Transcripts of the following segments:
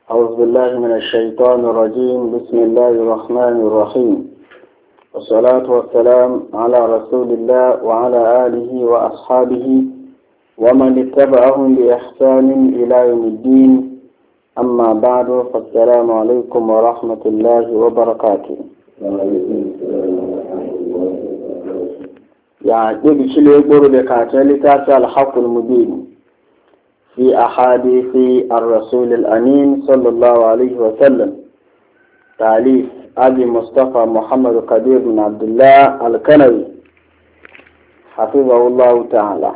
أعوذ بالله من الشيطان الرجيم. بسم الله الرحمن الرحيم، والصلاة والسلام على رسول الله وعلى آله وأصحابه ومن اتبعهم بإحسان إلى يوم الدين. أما بعد، فالسلام عليكم ورحمة الله وبركاته. يعجب شلي يقول بكاتلة الحق المبين في أحاديث الرسول الأمين صلى الله عليه وسلم، تأليف أبي مصطفى محمد قدير بن عبد الله الكنوي حفظه الله تعالى.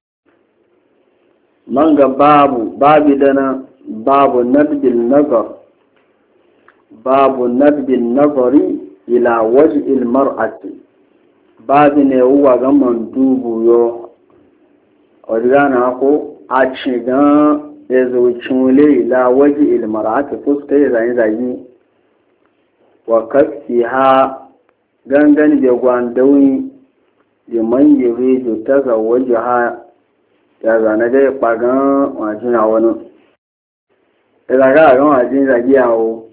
من باب دنا باب نبذ النظر، باب نبذ النظر إلى وجه المرأة. باب هو من دوبو يو أرجعنا أخو a cigan ya zucin la waje ilmarata fuska ya zane-zane wa kafi ha gangan da gwandawi da manyere da ta zawaje ha ya zane da ya kpagan wajen a wani ìràgá àwọn wajen zage yawo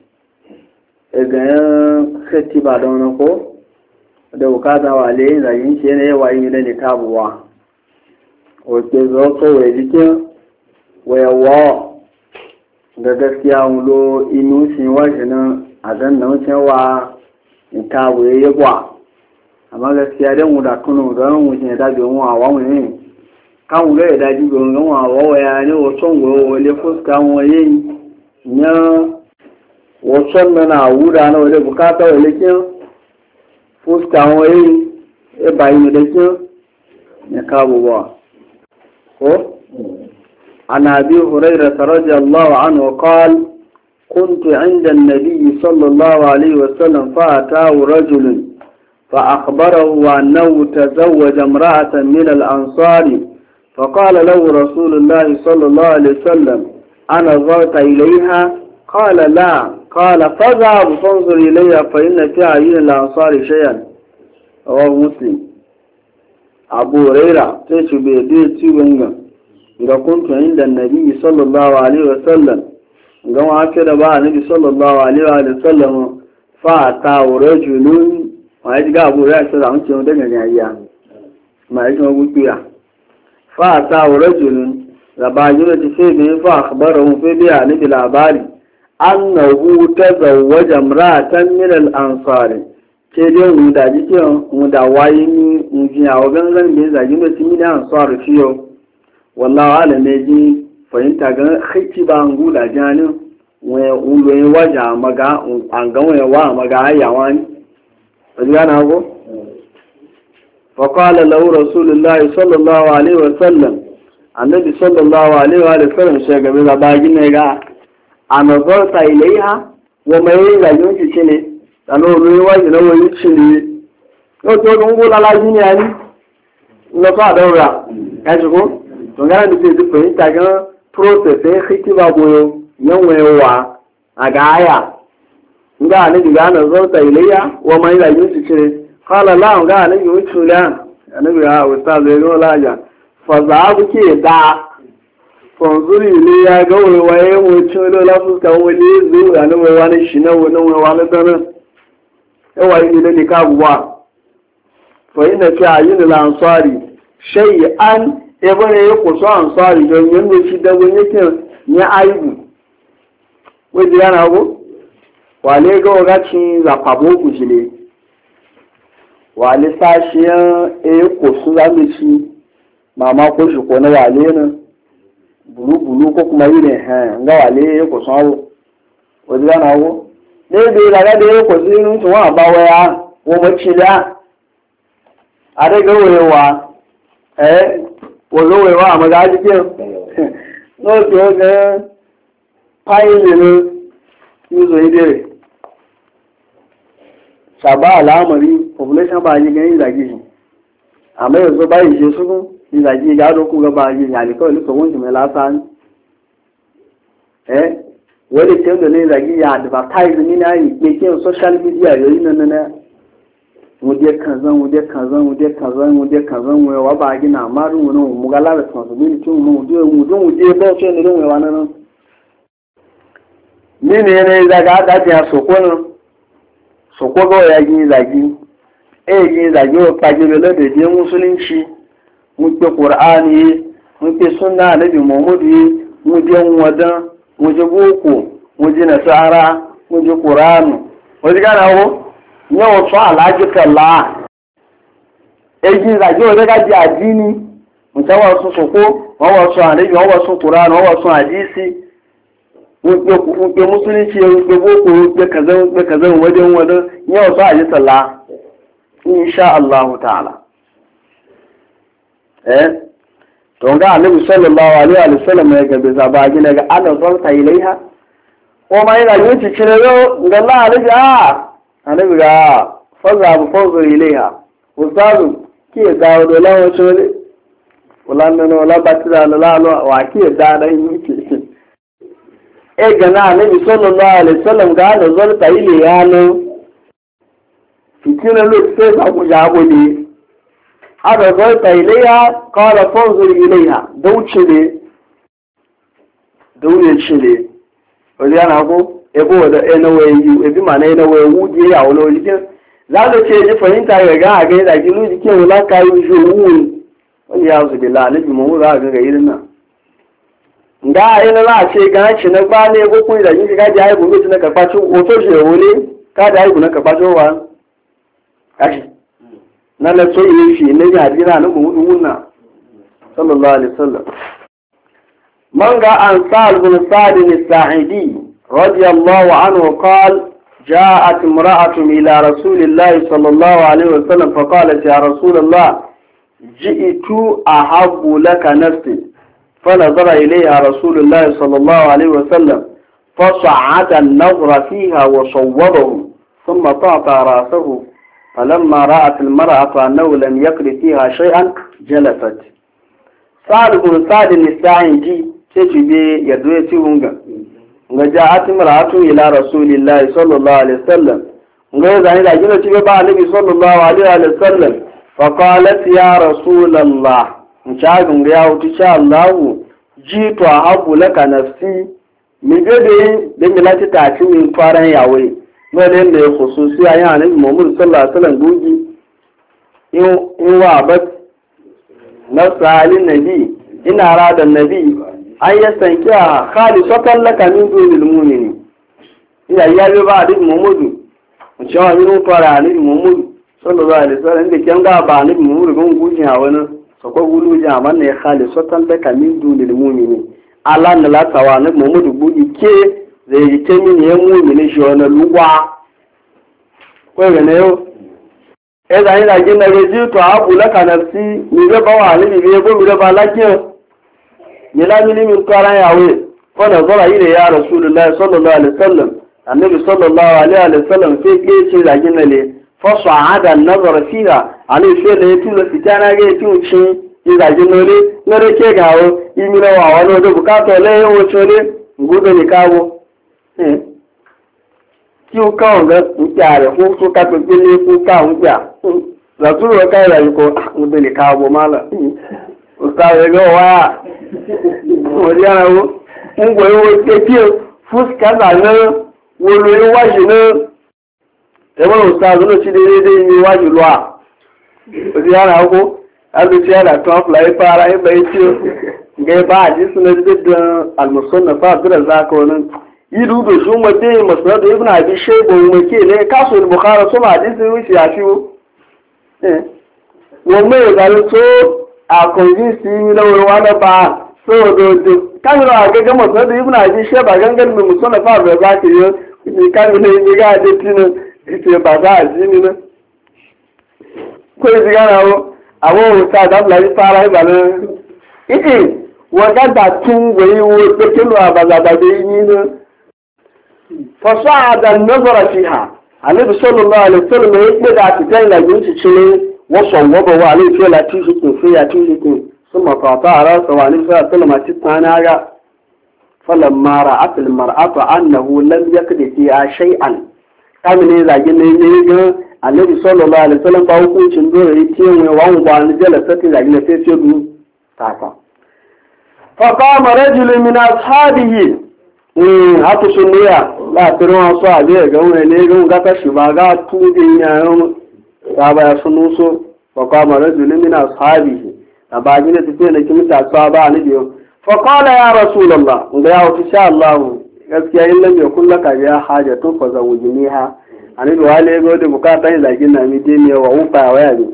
igayen seti ba da wani ko da bukata wa le zage shi ne yawa yi da ne kabuwa wace zo kawai jikin wayawa da gaskiya wulo inu shi washe nan a zan nan cewa in ta wuye ya gwa amma gaskiya dan wuda tunu don wuce ya dabe wa wawu ne kan wuga ya daji don wa waya ne wasan goyo wale fuska waye nya wasan na wuda na wale bukata wale kin fuska waye e bayin da kin ya kawo ba. عن أبي هريرة رضي الله عنه قال: كنت عند النبي صلى الله عليه وسلم فأتاه رجل فأخبره أنه تزوج امرأة من الأنصار، فقال له رسول الله صلى الله عليه وسلم: أنظرت إليها؟ قال: لا. قال: فاذهب فانظر إليها فإن في أعين الأنصار شيئا. رواه مسلم. أبو هريرة تشبه بيتي ونغا إذا كنت عند النبي صلى الله عليه وسلم قام كده بقى النبي صلى الله عليه وسلم فأتاه رجل ما يجي أبو هريرة صلى الله عليه وسلم ما يجي أقول فيها فأتاه رجل رباجرة فيه فأخبره في بها النبي العباري أنه تزوج امرأة من الأنصار ce dai mu da jikin mu da wayi ni mu ji a gangan da zagi mu timi da an tsara fiyo wallahi ala ne ji fahimta ga khiti ba ngu da jani we ulo waja maga an ga we wa maga yawan ajana go fa qala lahu rasulullahi sallallahu alaihi wasallam annabi sallallahu alaihi wa sallam sai ga ba bagin ne ga anazarta ilaiha wa mai zagi shi ne àná olóyún wáyé náà wọ́n yìí ṣìlẹ̀ yóò tó ń gbó lálájú ní ẹni lọ́kọ́ àdọ́rà ẹ̀ṣùgbọ́n tó ń gánà ní ti pè ní tàgán prósẹ̀sẹ̀ kíkíbà bóyọ yẹ́wọ̀n ẹwà àgáyà ńgá àníbi gánà zọ́ọ̀tà ìléyà wọ́n máa ń yà yóò ti ṣe kọ́lá láwọn gánà níbi ó ṣùlẹ̀ àníbi àwòsàn lórí ọlájà fọ̀zà ábùkì ìdá fọ̀nzúrì ìléyà gọ́wọ̀ wáyé wọn tí ó lọ́ láfúkà wọn lé zó àníwẹ̀ wá ní ṣìnà wọn náà wà lọ́tọ́nà yawa yi ne ka buwa fa ina fi ayin al-ansari shay'an ebone ya kuso ansari don yanda shi da wani yake ne aibu wai yana go wale ga wagaci za pabo ku jile wale sashiyan kuso za mu ci mama ko shi ko na wale ne bulu ko kuma yi ne ga wale ya kuso awo wai yana go níbi ìlànà ìdíwọ́ kò sí inú tí wọ́n àbáwẹ́ á wọ́n mọ̀ tí lẹ́à adégówé wa wòlówé wa àmọ́gá ajíkẹ́ lóòtí ó gẹ́ páyìlì ní ìzò ìdèrè ṣàbá àlámọ̀rí population bá yí gẹ́ ìlàgìjì àmọ́ èso báyìí ṣe súnkún ìlàgì ìyádókù gọba yí àlìkọ́ ìlú tọ̀wọ́n jùmọ̀ lásán wani ce da ne zagi ya advertise ni na yi ke social media yoyi na wuje kanzan wa ba gina maru wani mu ga la responsibility mu wuje ba ce ne don wa nan ni ne daga daji a soko ga ya yi zagi yi zagi wa kagire da je musulunci muke qur'ani muke sunna nabi muhammadu mu je wadan mu je boko mu je nasara mu je qur'ani wani gana wo yau so alaji kalla yi zagi wa daga ji addini mutawa su soko wa su nabi wa su qur'ani wa su hadisi wuke musulunci wuke boko wuke kazan wajen yau sa a yi sallah insha Allah ta'ala to ga annabi sallallahu alaihi wa sallam ya gabe zaba gina ga ana zarta ilaiha ko ma yana yin ci cire yo ga Allah annabi ga faza bu fazu ilaiha ustazu ke dawo da lawo chole wala no la batira la wa ke da dan yi gana annabi sallallahu alaihi wasallam ga da zalta ile yana fitina lokacin da ku jabo ne hada zalta ilaiha qala fanzur ilaiha dauce ne wani yana ko ebo da ena wayu ebi mana ena wayu wuje ya wala jikin za ka ce ji fahimta ga ga da gilu jikin wala kayu juwu wani ya zubi la nabi mu za ga irin nan nga ina la ce ga ci na ba ne ko kun da yin ga ji ai gobe na ka faci o to je wole ka da ai na ka faci wa kashi na la so yi shi ne ya dina na mu dunna sallallahu alaihi wasallam man ga ansar bin sa'd al-sa'idi radiyallahu anhu qala جاءت امرأة إلى رسول الله صلى الله عليه وسلم فقالت يا رسول الله جئت أحب لك نفسي فنظر إليها رسول الله صلى الله عليه وسلم فصعد النظر فيها وصوبه ثم طعطى رأسه فلما رأت المرأة أنه لم يقل فيها شيئا جلست سعد بن سعد الساعدي تجي يدويتي ونغا جاءت امرأة إلى رسول الله صلى الله عليه وسلم إذا جلت بابا النبي صلى الله عليه وسلم فقالت يا رسول الله ncagun ya wuce sha Allah ji to habu laka nafsi mi gade da mi lati ta ci min faran yawe wanda da ya khususi ayi annabi Muhammad sallallahu alaihi wasallam gogi in wa bat nasalin nabi ina rada nabi ay yasanki khalisatan laka min dunil mu'minin ina ya ba annabi Muhammad mun cewa min fara annabi Muhammad sallallahu alaihi wasallam da kan ga ba annabi Muhammad gon gogi a wani sako gulu jaman ne khalisatan laka min dunil mu'minin ala na latawa na Muhammadu budi ke zai yi ta min ya mu'mini shi wani lugwa ko ga ne yo da ina gina reji to abu laka nafsi ni ga ba wani ni be go mi da ba lakiyo ni la min taran yawe ko da zara ile ya rasulullahi sallallahu alaihi wasallam annabi sallallahu alaihi wasallam sai ke ce da gina ne فصعد النظر فيها على شيء لا يتم فتانا يتم شيء إذا جنولي نركي غاو يمينا وعوانو دو بكاتو ليه وشولي نقول نكاو كيو كاو نكاري خوصو كاتو جنلي كو كاو نكا لطول وكاو يكو نقول نكاو مالا أستاذ يقول وايا وريانا نقول وكتيو فوس كذا نو ولو يواجه ẹgbọ́n òstáàzù ló ti dédé ní iwájú lọ́à òsì yára ọkọ́ alùsí yára tán fúláyé fara ẹgbẹ́ tí ó gẹ́ bá àjísùn lè dédé almusonna fa abdurrazzaq nan yidu do su mate masnad ibn abi shayba mu ke ne kasul bukhari so ma àdísì wisi afiwo wọ́n mẹ́ ìgbàlú tó àkọ̀yísí lọ́wọ́ wa na ba so do kamilo agege masnad ibn abi shayba gangan mu musonna fa abdurrazzaq yo ni kamilo ni ga de tinu ite bàbá àjíní náà kó ìsì gára àwọn òòtà àdábìláyé fara ìbàlẹ̀ ìdí wọ́n gádà tún wèé wo pékélù àbàzàbàdé yìí náà fọ́sọ́ àdà nọ́bọ̀rọ̀ fi hà àlébi sọ́lọ́ lọ́wọ́ àlẹ́sọ́lọ́ lọ́wọ́ pé dà àti tẹ́yìn làgbé ń ṣiṣẹ́ wọ́n sọ wọ́bọ̀ wọ́n àlẹ́ ìfẹ́ la tíṣìkìn fẹ́ ya tíṣìkìn súnmọ̀ fàtà àrà sọ̀wọ́ àlẹ́fẹ́ àtọ́lọ́mà ti tán ara fọlọ́mọ́ra àtìlmọ̀rọ̀ àtọ̀ ànàwó lẹ́mìyẹ́kẹ̀dẹ̀ fi àṣẹ́ àn kamine zage ne ne ga Annabi sallallahu alaihi wasallam ba hukuncin dole yi tiyan wa ba ni jala sai zage ne sai du taka fa qama rajulun min ashabihi hatu sunniya la tiron so abe ga wani ne ga ka shi ba ga tudin yayin ta ba ya sunu so fa qama rajulun min ashabihi abajin da tafiya da kimta sahaba ne biyo fa qala ya rasulullah ga ya insha Allah gaskiya in lam yakun laka ya hajatu fa zawjiniha ani da wale go da bukatan lagin na mi dai wa ufa waya ne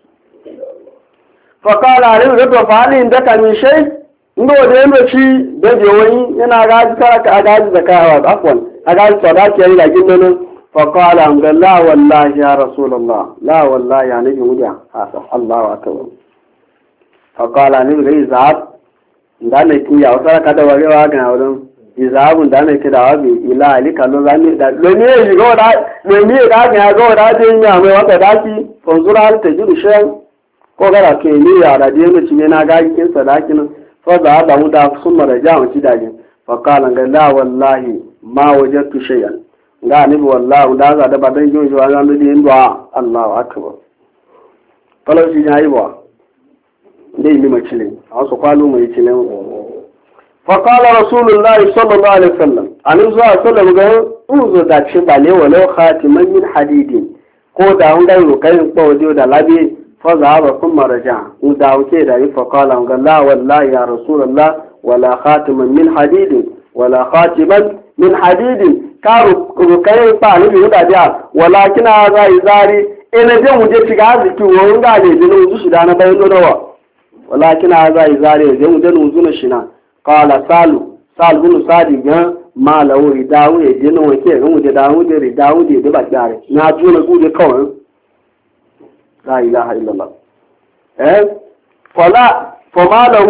fa qala ali da fa ali indaka min shay ndo da yanda shi da je wani yana gaji karaka a gaji zakawa afwan a gaji sadaki yayin lagin nan fa qala an la wallahi ya rasulullah la wallahi ya nabi muja hasa Allahu akbar fa qala ni gai zab ndane ki ya wata ka da warewa ga wurin izabun da ne kida wa bi ila alika lo zani da lo ne yi go da lo ne da ga go da de nya mai wata daki fanzura ta jiru shan ko gara ke ni ya da de mu cinye na ga kin sadaki nan fa za ba mu da sunna da jamu ci dage fa qala ga la wallahi ma wajadtu shay'an ga ni wallahi da za da badan jojo an da din du'a Allahu akbar kala shi yayi ba dai ni macile a su kwalo mai cilen فقال رسول الله صلى الله عليه وسلم عن الله صلى الله عليه وسلم انظر da ce bale walau khatiman min hadidin ko da an ga rukayin ko da labi fa zaba kuma raja u da wuce da yi fa qala ga la wallahi ya rasulullah wala khatiman min hadidin wala khatiman min hadidin ka rukayin fa ne da da walakin za izari ina je mu je shiga ziki wo ga ne dinu su shi da na bayin dodawa walakin za izari je mu je nu zuna shina qala sal bin sadi ga malawu ridawu ya je nan wake ga muje dawu da ridawu da ba tare na juna guje kawai la ilaha illallah fa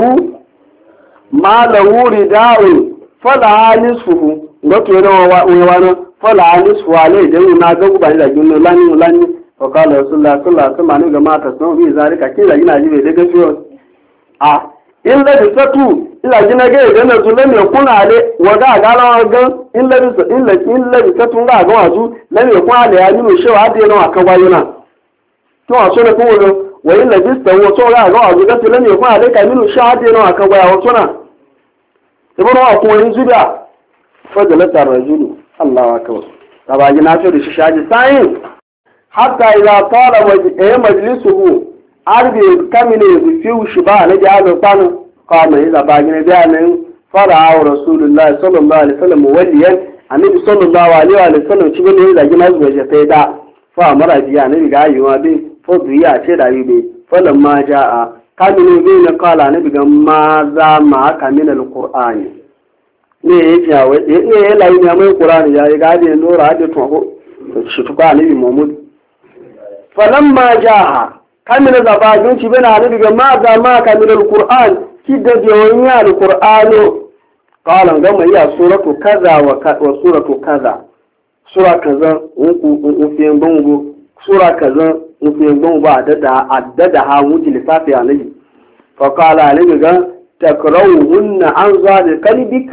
malahu ridawu fala nisfuhu ngoto yana wa fala nisfu alai da na ga guba da ginno lani fa qala rasulullah sallallahu alaihi wasallam ga mata sun bi zalika kila ina jibe da gafiyo a illa bi satu ila gina ga idan na zulle mai kuna le waga gara ga illa bi satu ga ga wazu lam yakun le ya ni shewa da yana aka wayuna to a so ne ko wo wa illa bi satu to ga ga wazu ga lam yakun le ka minu shewa da yana aka waya wato na ibn wa ko yin zuda fadalata rajulu Allahu akbar tabaji na to da shi shaji sai hatta ila tala majlisuhu arbi kamine bi fiu shiba na jazo panu قام إذا باقنا بيانا فرعه رسول الله صلى الله عليه وسلم وليا النبي صلى الله عليه وسلم شبه إذا جمعز وجفيدا فأمر بيانا بقى يوابي فضيا شدا يبي فلما جاء قامنا بينا قال النبي ماذا معك من القرآن ne ya layi ne mai Qur'ani ya gadi ne nora hadi to shi tuka ne Muhammad falamma jaa kamina zabagin ci bana ne daga ma kamil alquran kidda jawon ya alqur'ano qalan gama ya suratu kaza wa suratu kaza sura kaza ufiyan bango sura kaza ufiyan bango ba addada ha wuce lissafi alayhi fa qala alayhi ga takrawunna an zali qalbik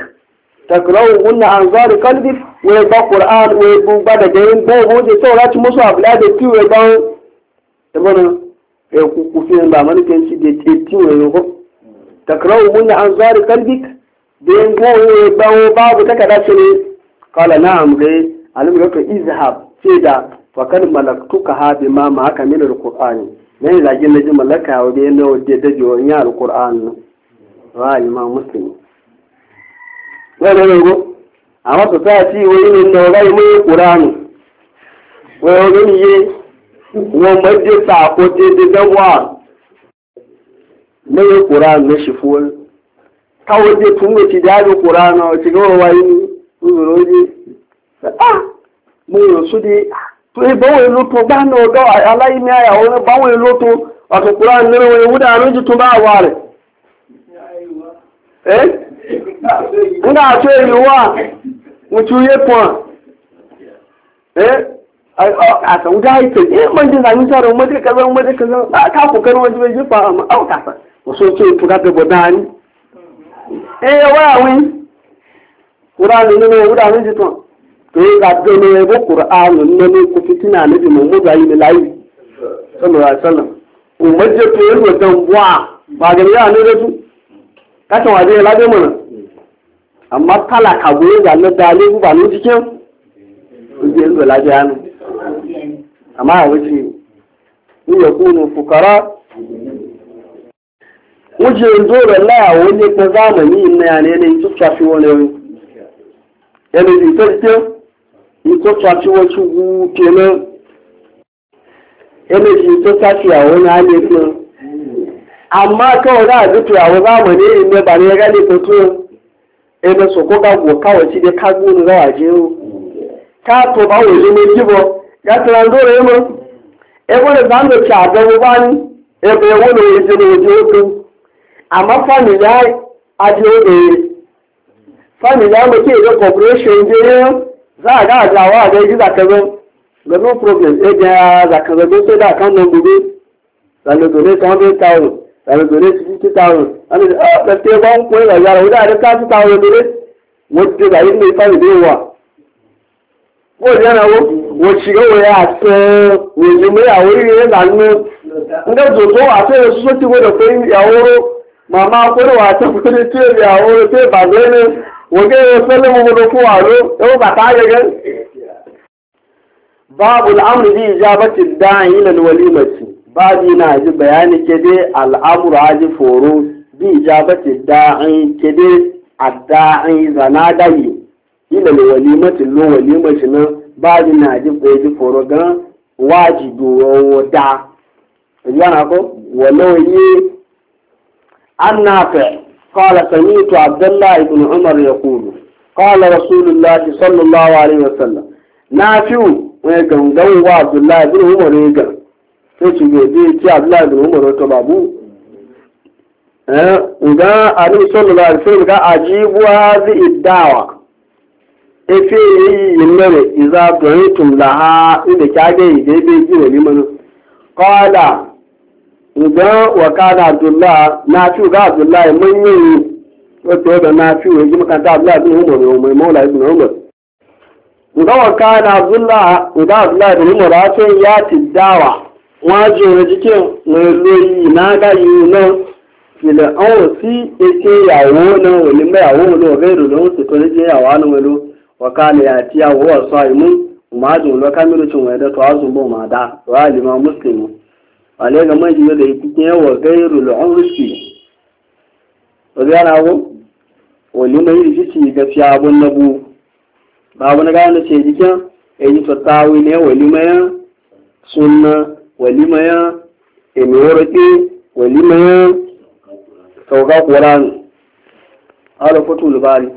wa ba qur'an wa bu ba da gayin bango je saurati musu abla da kiwe ban tabana ku fiyan ba manikan shi da tiwe ko takrawunna an zali qalbik den goye bawo babu takada ce ne kala na'am dai alim yake izhab sai da fakar malaktuka ha bi ma haka min alqur'ani ne zagi na ji malaka wa dai no da dajo ya alqur'an wa imam muslim wala go amma to ta ci wai ne no ga mai qur'ani wai wani ye wo majje ta ko de dawa ne qur'an ne shiful kawai dai tun da ci da Qur'ana ci ga wai uzuroji mo so di to e bawo lo to ba no do alai mi aya o bawo lo to ato Qur'an ne wo wuda no ji to ba ware nga to yi wa mu tuye po a san ga ite man din da ni saro mo de kaza ka ko kan wani bai fa amma au ka sa so to to ga be bodani wáwí Kùránì nínú ìwúdà ní títàn tó yí ga tó ní ẹgbẹ́ Kùránì nínú kò fi tínà níbi mọ̀mọ́dù ayé ní láyé sọ́lọ̀ àṣọ́lọ̀ òmọ́jẹ́ tó yí lò tán wà bàgẹ̀rẹ̀ yà ní rẹ́tú káṣọ̀ wà dé lábẹ́ mọ̀nà amma talaka goyi ga na dalibu ba nu cikin kuje yanzu lafiya ne amma a wuce in ya kunu fukara wuce yanzu da laya wani ta zamani na yane ne su shafi wani yana zai sarki in su shafi wacce gute nan yana zai su shafi a wani halittu amma kawai za a zutu a wani zamani in ba ne ya gane fito ene so ko ga go kawai ci de kagu ni ga je o ka to ba wo je me jibo ya tran do re mo e bo le dan do cha ga wo ban e be wo le je le je o ama family a je o de family mo ke de corporation je za ga ga wa ga ji za ka zo no problem e ga za ka zo so da kan no gudu za le do le 100,000 Kalau boleh 50,000, ane betul bang kau lah jalan udah ada 1,000 boleh, wujud lain ni pun dia. Kau jangan wujud kau ya, wujud ni awal ni lalu, enggak jodoh asal sesuatu kau dah pergi awal, mama kau dah asal pergi tu awal tu bagai ni, wujud selalu mengurus awal, itu kata je kan. Babul amri bi ijabati da'i ila al-walimati. Babi na ji bayani ke dai al'amuru haji foro bi ijabati da'i ke dai adda'i zana dayi ila le walimati lo walimati nan babi na ji foro gan wajibi wo da yana ko walau yi annafi qala sami'tu abdullah ibn umar yaqulu qala rasulullah sallallahu alaihi wasallam nafi'u wa gangan wa abdullah ibn umar ya sai ci gobe ci Abdullahi bin Umar to babu uga Ali sallallahu alaihi wasallam ga ajibu hazi iddawa efe yinnere iza du'itum laha inda kage dai ji wani mun qala uga wa kana Abdullah na ci ga Abdullahi mun yi wato da na ci yi makanta Abdullahi bin Umar mai maula ibn Umar uga wa kana Abdullah bin Umar sai ya tiddawa wájú rẹ̀ jíkẹ́ lórí ìnága yìí náà ìlẹ̀ ọ̀hún sí ètè ìyàwó náà òlìmọ̀ ìyàwó náà ọ̀gẹ́rù lóhun sì torí jẹ́ ìyàwó ánú wẹ̀lú wọ̀kálẹ̀ àti àwọ̀ ọ̀sọ́ ìmú ìmáàdùn lọ kámẹ́rù tí wọ́n ẹ̀dẹ́ tó azùnbọ̀ máa dá rọ́ àlìmọ̀ mùsùlùmí wàlẹ́ ga mọ́ ìjìyà da ìpínlẹ̀ wọ̀ gẹ́rù lọ́hún sí orí ara wo òlìmọ̀ yìí sì ti gafi abun nabu babu na gane ce jikin èyí tó táwí ní òlìmọ̀ sunna walimaya emiwarake walimaya sauka ƙorani ala fatul bari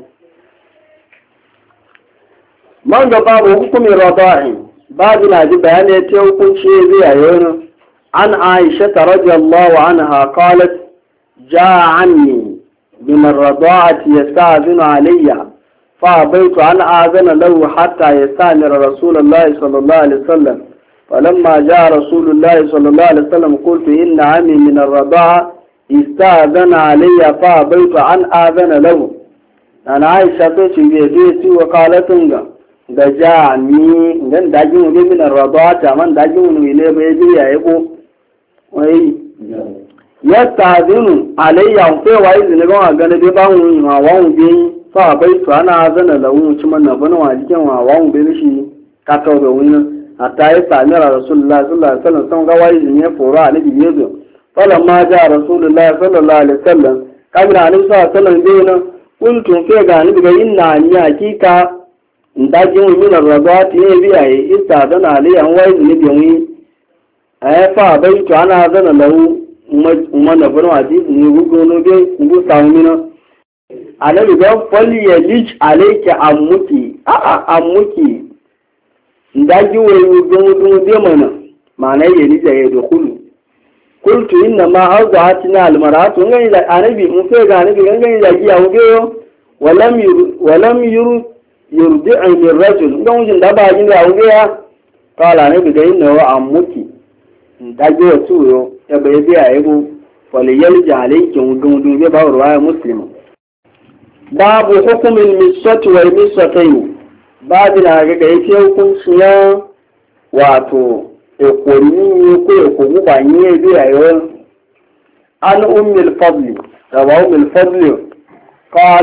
man da babu hukumin rada'i babu na ji bayanai ta hukunci zai yayin an aisha ta radiyallahu anha qalat jaa anni biman rada'ati yasta'zinu alayya fa baitu an azana lahu hatta yastamira rasulullahi sallallahu alaihi wasallam فلما جاء رسول الله صلى الله عليه وسلم قلت إن عمي من الرضاعة استأذن علي فأبيت أن آذن له أنا عائشة تشبيتي وقالت da ja ni dan daji mu min arda ta man daji mu ne bai ji ya yabo wai yastazinu alayya fa wa izini ga ga ne ba mu ma wa mu bi fa bai to ana zana lawu ci man na bana wa jikin wa mu bi shi ka to da wani hatta ya sami rasulullah sallallahu alaihi wasallam sun ga wai izini ya foro a nabi yezo falamma ja rasulullah sallallahu alaihi wasallam kamar annabi sallallahu alaihi wasallam dai nan kuntum fa ga ni daga inna ni hakika ndajin min ar-radati ya biya isa dana aliyan wai ne biyan fa bai to ana zana lahu umma bano hadisi ne gugu no be gugu sawmina annabi ga falli yalij alayka ammuki ammuki ndaji wai gugu be mana yali da ya dukulu qultu inna ma awdahatina al-maratu ngani da annabi mun fe ga annabi ngani da giya wuge walam yurdi'u min rajul don jin da ba jin da wuge ya kala ne biga inna wa ammuki ndaji wa tuyo ya bai biya yego waliyal jalayki wudu be ba ruwaya muslim babu hukumin miswati wal miswatayn babu na ga yake hukunci ya wato ekoni ko ekogu ba yin biya yo an ummul fadl rawahu al fadl qalat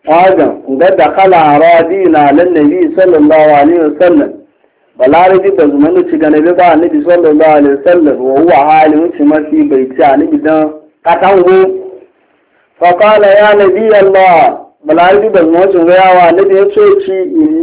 هذا قد دخل أراضينا على النبي صلى الله عليه وسلم balarabi ba zumanu ci gane ba annabi sallallahu alaihi wasallam wa huwa halin ci mafi bai ci annabi dan katango fa qala ya nabi allah balarabi ba zumanu ci wa annabi ya ce ci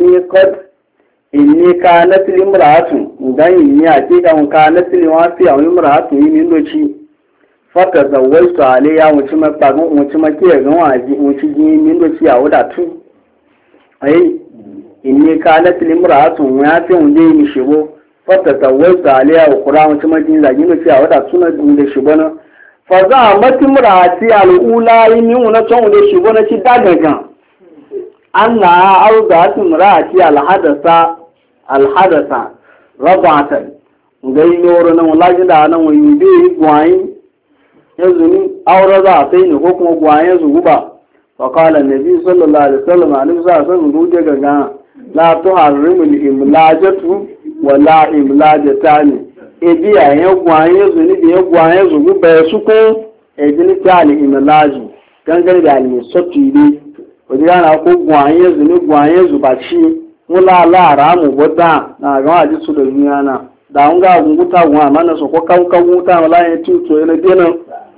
inni kanat limra'atun dan inni hakika mun kanat limwasi aw limra'atu min doci fa tazawwajtu alayya mu ci mapagun mu ci make ga waji mu ci min doci a wadatu ai inni kanat limra'atun ya fi unde mi shigo fata tawassa aliya wa qur'an kuma din zagi no cewa wada suna da shigo na fa za matimra'ati al'ula yin una ton da shigo na ci dagagan anna arzatu imra'ati alhadatha rabatan ngai yoro nan wallahi da nan wayi bi gwai yanzu ni aure za sai ne ko kuma gwai yanzu guba fa qala annabi sallallahu alaihi wasallam alaihi wasallam ruje gaga la tuharrimu al-imlajatu wala imlajatani ebi ayen gwayen zu ni de gwayen zu gbe su ko ejini ti al-imlaju gangan da ni sotu ile odiya na ko gwayen zu ni gwayen zu ba ci wala la ramu boda na ga aji su da duniya na da un ga gunguta gwa mana so ko kan gunguta wala yin tuto ina dena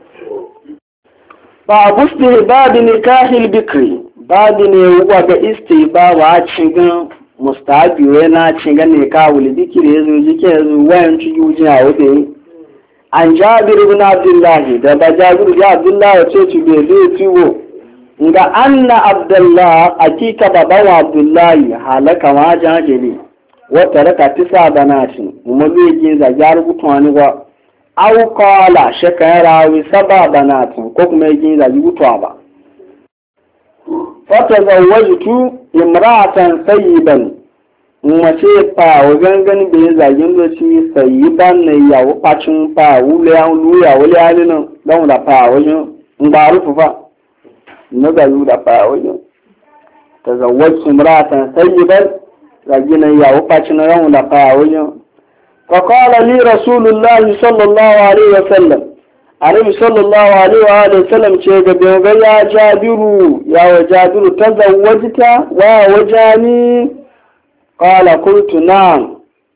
fa busti bab nikahil bikri babu ne wa ga istiba wa cikin mustahabi wai na cikin ne ka wuli dikire yazo jike yazo wayan tujuji a wuce an jabir ibn abdullah da ba jabir ibn abdullah ya ce ci be zai tiwo nga anna abdullah akika baban abdullah halaka ma jajeli wa taraka tisa banatin kuma zai je za ya rubuta wani wa aw qala shakara wi saba banatin ko kuma yake za rubuta ba fatazawwajtu imra'atan sayyiban mace fa wajen ganin da ya zagin da shi sayyiban ne ya wupacin fa wule ya luya wule ya nan dan da fa wajen in ba rufu fa na ga da fa wajen tazawwajtu imra'atan sayyiban zagin ya wupacin ran da fa wajen fa qala li rasulullahi sallallahu alaihi wasallam Annabi sallallahu alaihi wa sallam ce ga ga ya Jabiru ya Jabiru tazawwajta wa wajani qala qultu na'am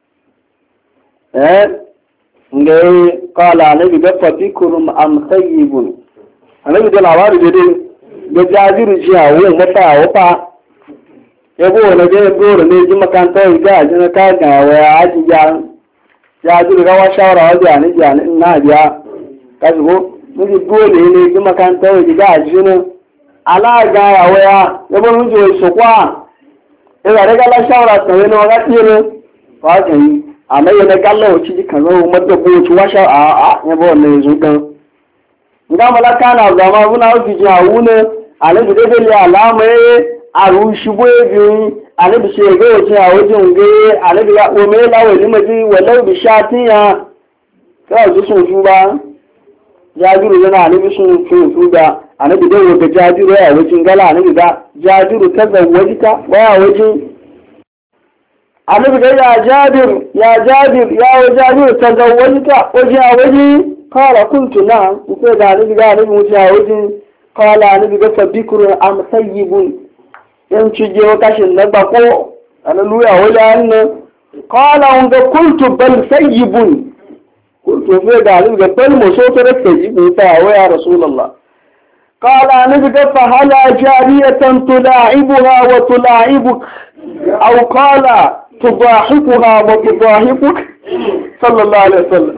ngai qala Annabi ga fatikum am sayyibun Annabi da labari da Jabiru ji hawo mata wafa yabo na ga goro ne ji makanta ga ji ka ga wa aji ja Jabiru ga wa shawara wa ni ja na biya kazugo miji dole ne ji makanta waje ga ajina ala ga ya waya yabo miji wai sokwa ina daga la shawara tare no ga tire fa kai amma yana kallon wuci kan zo madda bo ci washa a yabo ne zo dan nga malaka na zama buna wuci jawu ne alaji da da alama a rushi boye alaji ce ga wuci a wajen ga alaji ya o me lawo limaji walau bi shatiya ka zo sun juba Jabiru yana anabi sun fi da anabi dai wata Jabiru ya wajen gala anabi da Jabiru ta zawwajita waya wajen anabi da ya Jabiru ya wa Jabiru ta zawwajita waje a waje kala kuntu na sai da anabi da anabi wuce a wajen kala anabi da fabikurun am sayyibun yan cije wa kashin na bako haleluya waje hannu kala wanda kuntu bal sayyibun قلت فيه قال قبل مصوتر السيد يا رسول الله قال نبقى فهلا جارية تلاعبها وتلاعبك أو قال تضاحكها وتضاحكك صلى الله عليه وسلم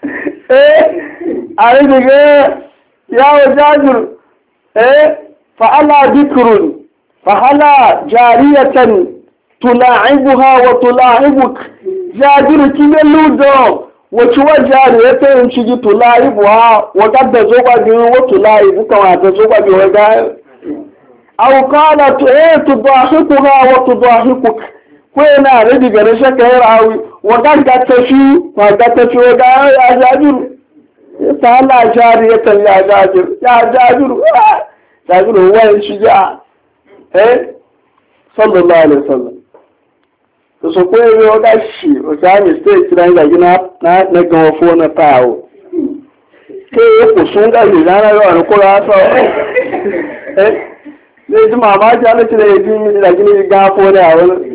أريد يا جابر فهلا ذكر فهلا جارية تلاعبها وتلاعبك جابر كبير wacce wajen ya ta yin cigi tulayibu ha wakar da zoba biyu wa tulayibu kama ta zoba biyu waga aukala tudahiku ha wa tudahiku ko yana rabi gare shaka ya rawi wakar da ta fi waga ya jajiru ya ta hala jari ya talli ya jajiru wayan shiga sallallahu alaihi wasallam to so ko yo ga shi o ta mi state ran ga gina na ga fo na pawo ke ko sun ga ni ran ro an ko ra so zai ji mamaki ana cire ya ji mini da gini gafo ne a wani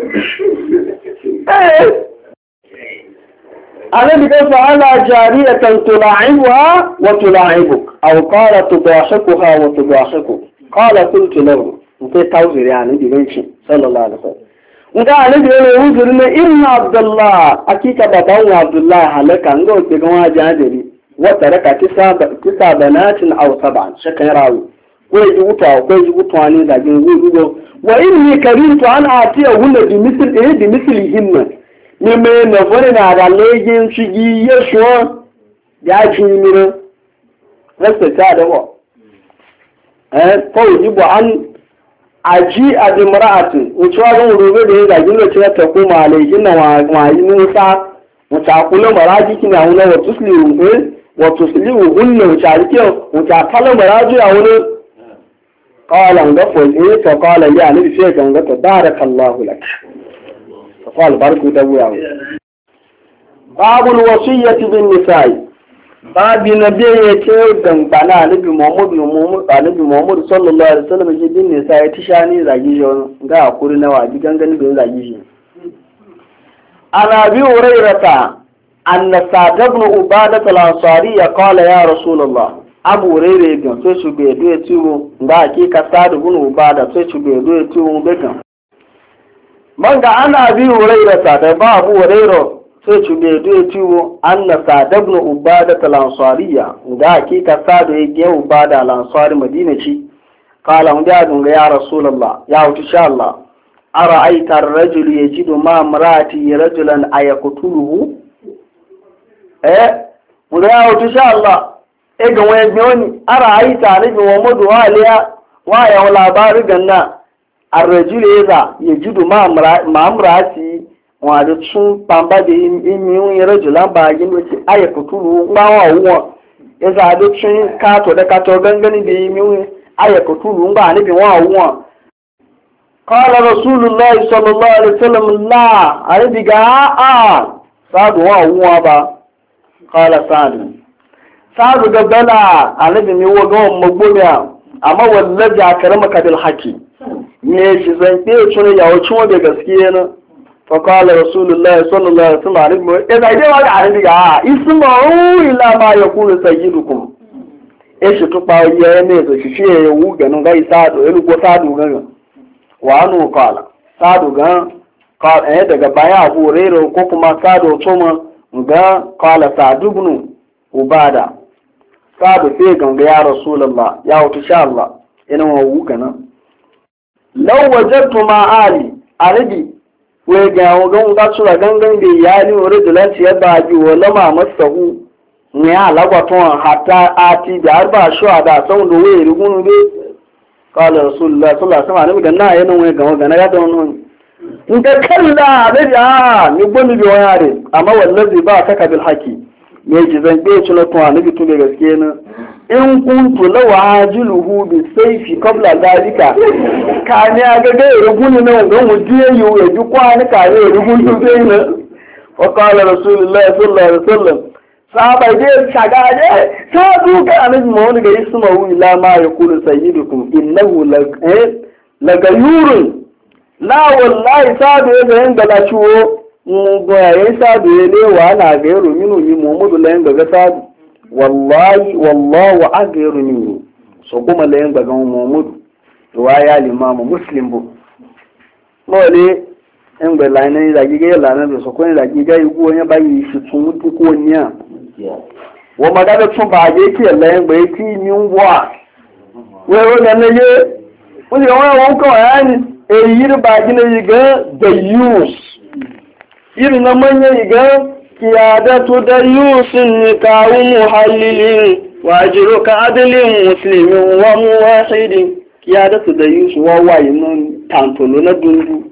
annabi kan fa'ala jariyatan tula'ibuha wa tula'ibuk aw qala tudahikuha wa tudahikuk qala qultu lahu sai tawziri annabi ganci sallallahu alaihi wasallam nga annabi ne uzuri ne inna abdullah akika baban abdullah halaka ngo ke gan wajadiri wa taraka tisa banatin aw sab'an shakan rawi ko ji wuta ko ji wutwani da gin gugo wa inni karintu an atiya hunna bi mislihinna ni me na vore na da legin shigi yesho ya ji miro rasa ta da wa ko ji bo an aji adimra'atin wucewa zan rube da ya zagin da cewa ta kuma alaikin na wayi nusa wuce kula maraji kina wuna wa tuslihu hunna wuce alikin wuce kala maraji a wuni kawalan gafa ne ta kawalan ya nufi fiye kan gata barakallahu lak ta kawal barku da wuya babul wasiyyati bin nisa'i babi na biyu ya ce gambana annabi Muhammadu sallallahu alaihi wasallam shi din ne sai ya tisha ni zagi shi ga hakuri na waji gangani da zagi shi ana bi hurairata anna sa'd ibn ubadah al-ansari ya qala ya rasulullah abu hurairah gan sai su be do tiwo ga hakika sa'd ibn ubadah sai su be do tiwo be gan man ga ana bi hurairata da ba abu hurairah sai ci bai doye ciwo an na sadabnu ubada talansariya da hakika sadu ya ge ubada alansari madina ci kala wanda ya dunga ya rasulallah ya wuce sha Allah ara aitar rajul ya jido ma murati rajulan a ya kutuluhu wanda ya wuce sha Allah ga wani wani ara aita nabi Muhammadu wa ya labari ganna arrajul ya jido ma murati wàdí tún pàmbá de imi ń yẹrẹ jùlọ bá yín ló ti ayẹkùtùlù ńgbàwọ wọn ẹsẹ àdó tún káàtó dẹkàtọ gángan de imi ń ayẹkùtùlù ńgbà níbi wọn wọn. qala rasulullahi sallallahu alaihi wasallam la àríbi ga á sáàdù wọn wọn bá qala sáàdù gabbala àríbi mi wọ gan magbómi amma wallahi akramaka bil haqi me shi zan ke tun yawo cin wa gaskiya na فقال رسول الله صلى الله عليه وسلم إذا جاء على اسمعوا إلى ما يقول سيدكم إيش تقع يميز شيء يوجد نغاي سادو يلقوا سادو غن وانو قال قال daga baya Abu Hurairah ko kuma sado tuma ga qala Sa'd ibn Ubada sado sai ganga ya Rasulullah ya wuce insha Allah ina wa wugana law wajadtu ma ali arabi wai ga wagan ga tsura gangan da iyali wa rajulanci ya baji wa lama masahu ne alagwaton hatta ati da arba shuwa da sau da wai rigunu be qala rasulullah sallallahu alaihi wasallam na yana wai ga wagan ga da wannan in ka kalla da ni gonu bi wayare amma wallahi ba saka bil haqi me ji zan be tuna to annabi to gaskiya na in kuntu lawa ajiluhu bi sayfi qabla dalika kani aga ga rugunu na ga wudiye yu ya ju kwani kani rugunu dai na wa qala rasulullah sallallahu alaihi wasallam sahaba je shagaje sadu ga annabi Muhammad ga ismu ila ma yaqulu sayyidukum innahu lagayurun la wallahi sadu ga yanga la ciwo ngo ya sadu ne wa na ga yaro minu yi Muhammadu la yanga ga sadu wallahi wallahu agairu minni so kuma la yanga ga Muhammadu riwaya al-Imam Muslim bu mole en be la ni da gige la na so ko ni da gige igu onya ba yi shi tun du ko nya wo ma da tun ba je ki la en be ki ni wa we wo na ye wo ni wa ko yani e yiri ba gine yiga da yus yiri na manya yiga kiyadatu da yusin nikawu muhallilin wajiru ka adilin muslimin wa muwahidin kiyadatu da yusu wa wayi non tantolo na dundu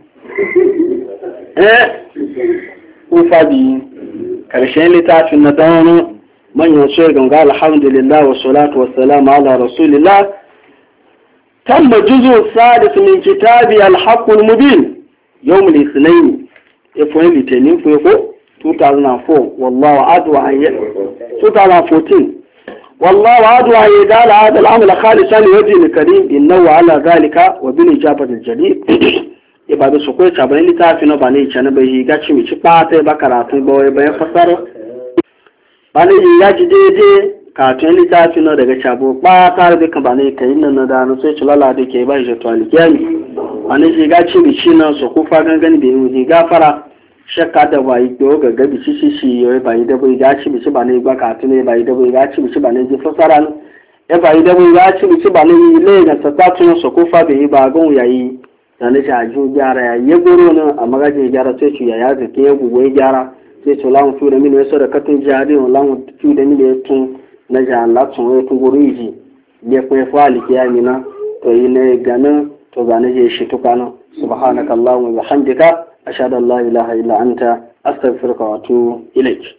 ufabi karshen littafin na dano manyan so ganga alhamdulillah wa salatu wa salam ala rasulillah تم جزء السادس من كتاب الحق المبين يوم الاثنين يفهم لتنين فيقو 2004 والله أدوى 2014 والله وعد ويجعل هذا العمل خالصا لوجهه الكريم إنه على ذلك وبالإجابة الجليل يبقى da su kai cabayin littafi na ba ne ce na bai ga ci mici ɓata ba karatun ba wai bayan fasara ba ne ya ji daidai karatun littafi na daga cabo ɓata da kan ba ne ka yi nan na da sai ci lala da ke ba shi to alikiyami ba ne ga ci mici na su kufa gangan da yi gafara shakka da ba yi ko ga gabi shi yau ba yi da bai ga ci mici ba ne ba karatun ne ba yi da bai ga ci mici ba ne ji fasara ya ba yi da bai ga ci mici ba ne le na satatu su kufa bai yi ba gon yayi da na shaju gyara ya goro nan a magajin gyara sai ci ya zake ya gugu ya gyara sai ci lamun fi da mini ya so da katin jihadi wa lamun fi da mini ya tun na jihar latsun ya tun guru iji ya kuma fa alikiya mina to yi na ganin to zane je shi tukana subhanaka allahumma wa bihamdika ashhadu an la ilaha illa anta astaghfiruka wa atubu ilaik